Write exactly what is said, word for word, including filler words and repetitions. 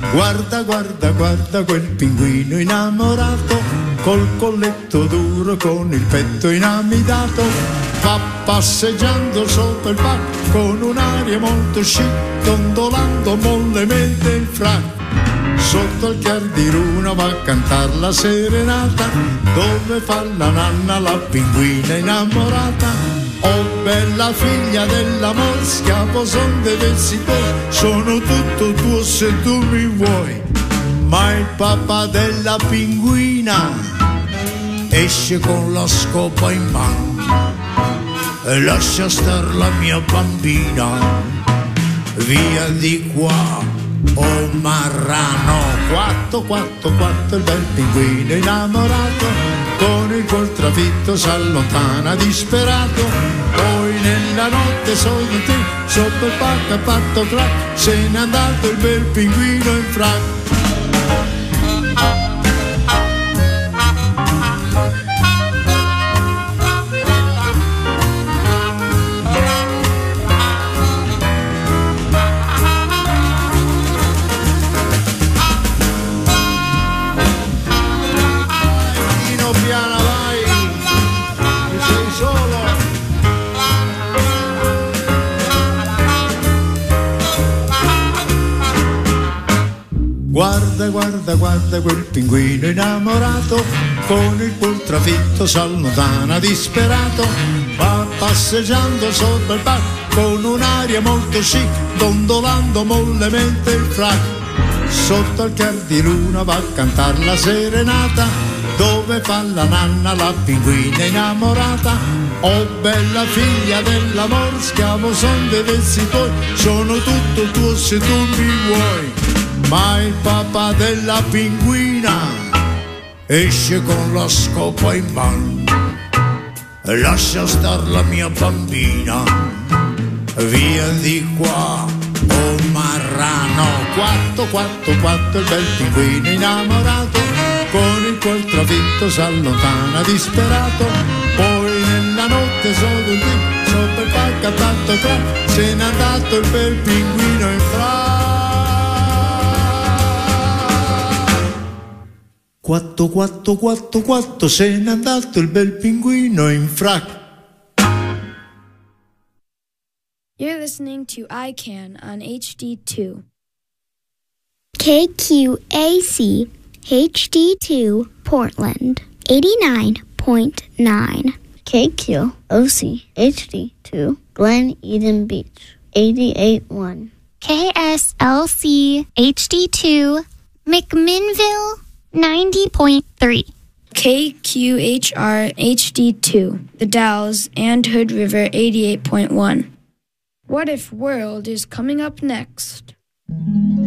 Guarda, guarda, guarda quel pinguino innamorato, col colletto duro, con il petto inamidato, va passeggiando sopra il parco con un'aria molto chic, dondolando mollemente il frac. Sotto il chiar di luna va a cantar la serenata, dove fa la nanna la pinguina innamorata. Oh bella figlia dell'amor, schiavo son dei versi tuoi, sono tutto tuo se tu mi vuoi. Ma il papà della pinguina esce con la scopa in mano e lascia star la mia bambina, via di qua. Oh marrano, quatto, quatto, quatto, il bel pinguino innamorato, con il col trafitto s'allontana disperato. Poi nella notte solo te, sotto il palco ha fatto crack, se n'è andato il bel pinguino in frac. Guarda, guarda, guarda quel pinguino innamorato, con il cuor trafitto s'allontana disperato, va passeggiando sopra il parco con un'aria molto chic, dondolando mollemente il frac. Sotto il chiar di luna va a cantar la serenata, dove fa la nanna la pinguina innamorata. Oh bella figlia dell'amor, schiavo son dei versi tuoi, sono tutto tuo se tu mi vuoi. Ma il papà della pinguina esce con la scopa in mano e lascia star la mia bambina, via di qua. Oh marrano, quatto, quatto, quatto, il bel pinguino innamorato, con il cuor trafitto s'allontana disperato. Poi nella notte solo lì, sopra il palco ha fatto crack, se n'è andato il bel pinguino in frac. Quattro, quattro, quattro, quattro, se n'è andato il bel pinguino in frac. You're listening to I CAN on H D two. K Q A C H D two Portland eighty-nine point nine. K Q O C H D two Glen Eden Beach eighty-eight point one. K S L C H D two McMinnville ninety point three. K Q H R H D two, The Dalles and Hood River eighty-eight point one. What If World is coming up next.